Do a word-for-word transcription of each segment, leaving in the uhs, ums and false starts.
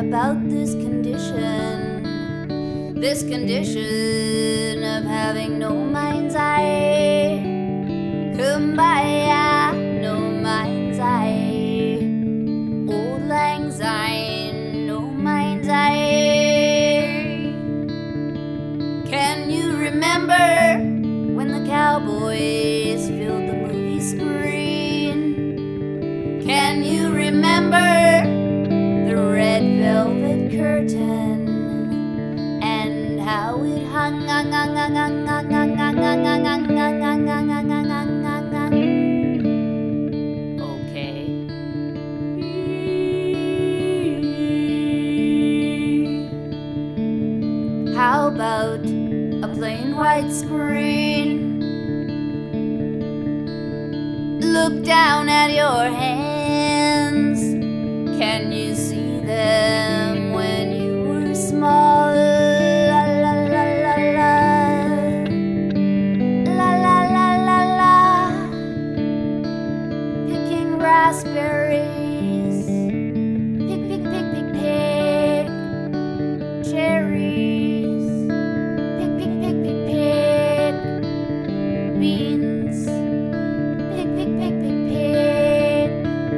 about this condition, this condition of having no mind's eye. Kumbaya, no mind's eye. Old lang syne, no mind's eye. Can you remember when the cowboys filled the movie screen? Can you remember the red velvet curtain and how it hung, hung, hung, hung, hung, hung, hung, hung, hung, hung, hung, hung, hung, hung, hung, hung, hung, hung. Okay. How about a plain white screen? Look down at your hands. Can you see them when you were small? La la la la la. La la la la la. Picking raspberries. Pick, pick, pick, pick, pick. Cherries. Pick, pick, pick, pick, pick. Beans. Pick, pick, pick, pick, pick.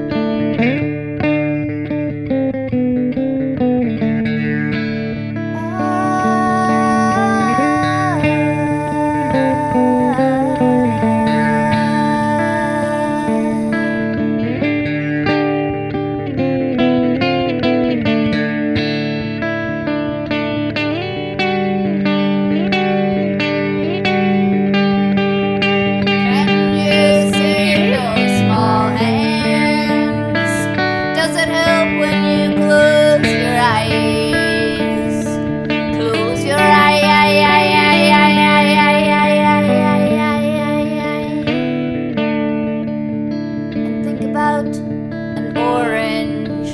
An orange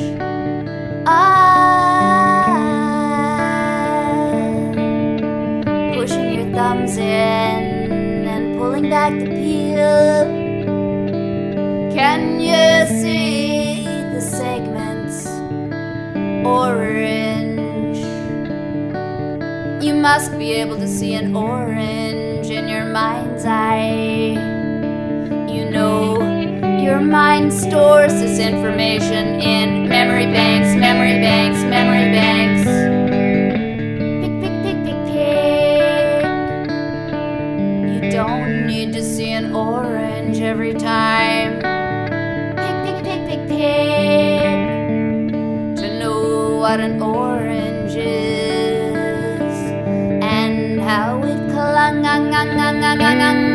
eye, pushing your thumbs in and pulling back the peel. Can you see the segments? Orange. You must be able to see an orange in your mind's eye. You know, your mind stores this information in memory banks, memory banks, memory banks. Pick, pick, pick, pick, pick. You don't need to see an orange every time. Pick, pick, pick, pick, pick. To know what an orange is and how it clung, ngang, ngang, ngang, ngang, ngang.